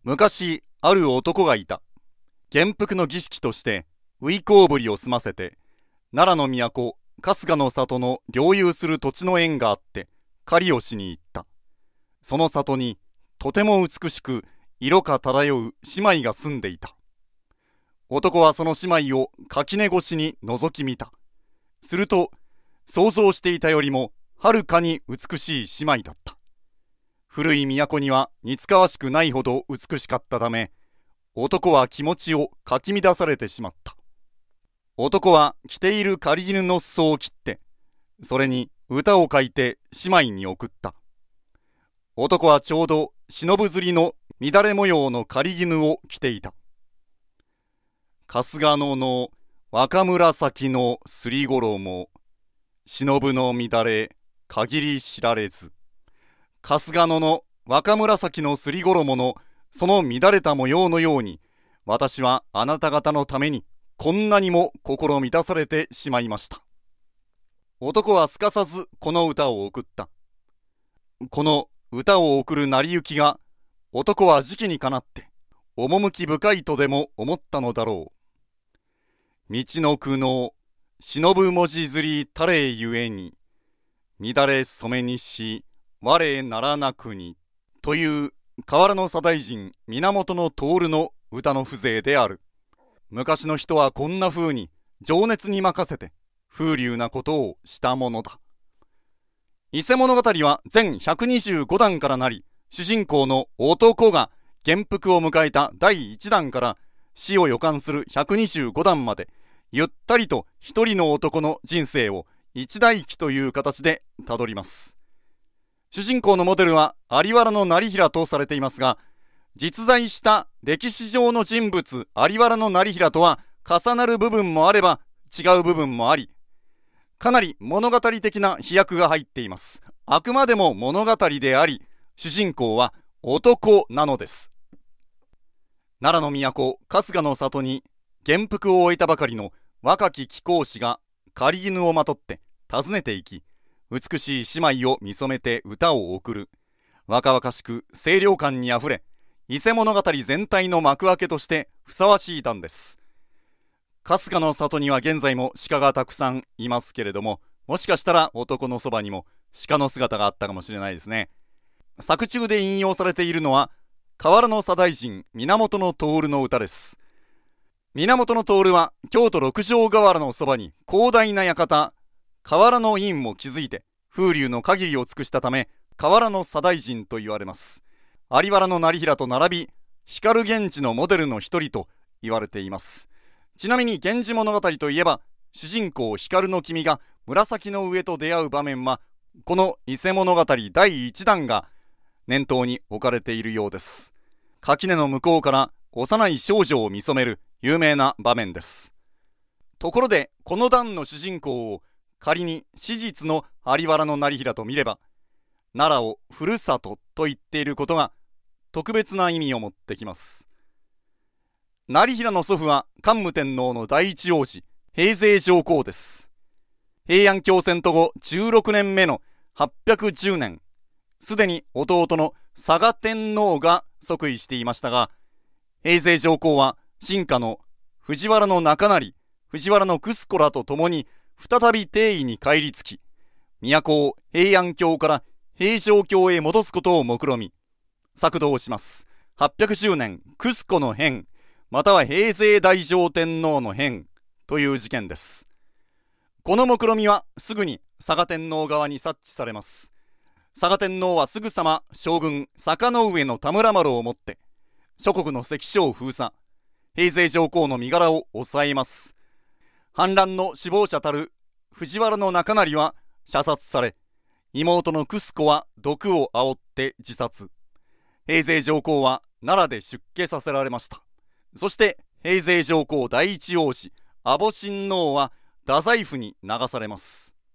昔ある男がいた。元服の儀式としてウイコーぶりを済ませて、奈良の都春日の里の領有する土地の縁があって狩りをしに行った。その里にとても美しく色が漂う姉妹が住んでいた。男はその姉妹を垣根越しに覗き見た。すると想像していたよりもはるかに美しい姉妹だった。古い都には似つかわしくないほど美しかったため、男は気持ちをかき乱されてしまった。男は着ている狩衣の裾を切って、それに歌を書いて姉妹に送った。男はちょうど忍ぶ釣りの乱れ模様の狩衣を着ていた。春日野の若紫のすり衣、忍ぶの乱れ限り知られず。春日野の若紫のすり衣のその乱れた模様のように、私はあなた方のためにこんなにも心満たされてしまいました。男はすかさずこの歌を送った。この歌を送る成り行きが、男は時期にかなって趣深いとでも思ったのだろう。道の苦悩忍ぶ文字釣りたれゆえに、乱れ染めにし我ならなくに、という河原の左大臣源徹の歌の風情である。昔の人はこんな風に情熱に任せて風流なことをしたものだ。伊勢物語は全125段からなり、主人公の男が元服を迎えた第1弾から死を予感する125段まで、ゆったりと一人の男の人生を一代記という形でたどります。主人公のモデルは有原業平とされていますが、実在した歴史上の人物有原業平とは重なる部分もあれば違う部分もあり、かなり物語的な飛躍が入っています。あくまでも物語であり、主人公は男なのです。奈良の都春日の里に元服を終えたばかりの若き貴公子が狩衣をまとって訪ねていき、美しい姉妹を見初めて歌を送る。若々しく清涼感にあふれ、伊勢物語全体の幕開けとしてふさわしい段です。春日の里には現在も鹿がたくさんいますけれども、もしかしたら男のそばにも鹿の姿があったかもしれないですね。作中で引用されているのは河原の左大臣源徹の歌です。源徹は京都六条河原のそばに広大な館河原の院を築いて風流の限りを尽くしたため、河原の左大臣と言われます。有原業平と並び光源氏のモデルの一人と言われています。ちなみに源氏物語といえば、主人公光の君が紫の上と出会う場面はこの伊勢物語第1弾が念頭に置かれているようです。垣根の向こうから幼い少女を見初める有名な場面です。ところでこの段の主人公を仮に史実の有原業平と見れば、奈良をふるさとと言っていることが特別な意味を持ってきます。業平の祖父は桓武天皇の第一王子平城上皇です。平安京遷都後16年目の810年、すでに弟の嵯峨天皇が即位していましたが、平城上皇は臣下の藤原中成、藤原楠子らと共に再び帝位に返り咲き、都を平安京から平城京へ戻すことを目論み策動します。810年楠子の変、または平城太上天皇の変という事件です。この目論みはすぐに嵯峨天皇側に察知されます。嵯峨天皇はすぐさま将軍坂上田村麻呂をもって諸国の関所を封鎖、平城上皇の身柄を抑えます。反乱の首謀者たる藤原中成は射殺され、妹の楠子は毒を煽って自殺。平城上皇は奈良で出家させられました。そして平城上皇第一王子阿保親王は太宰府に流されます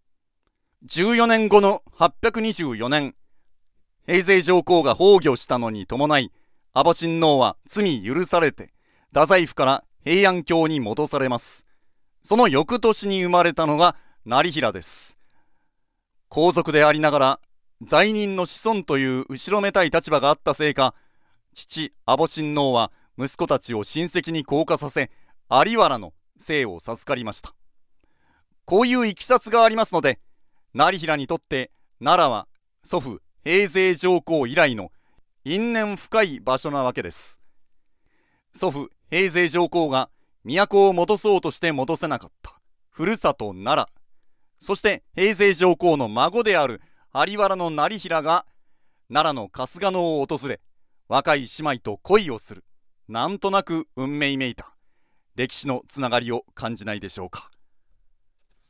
。14年後の824年、平城上皇が崩御したのに伴い、阿保親王は罪許されて太宰府から平安京に戻されます。その翌年に生まれたのが業平です。皇族でありながら罪人の子孫という後ろめたい立場があったせいか、 父阿保親王は息子たちを親戚に降下させ、有原の姓を授かりました。こういういきさつがありますので、業平にとって奈良は祖父平城上皇以来の因縁深い場所なわけです。祖父平城上皇が都を戻そうとして戻せなかったふるさと奈良、そして平城上皇の孫である有原の業平が奈良の春日野を訪れ、若い姉妹と恋をする、なんとなく運命めいた歴史のつながりを感じないでしょうか。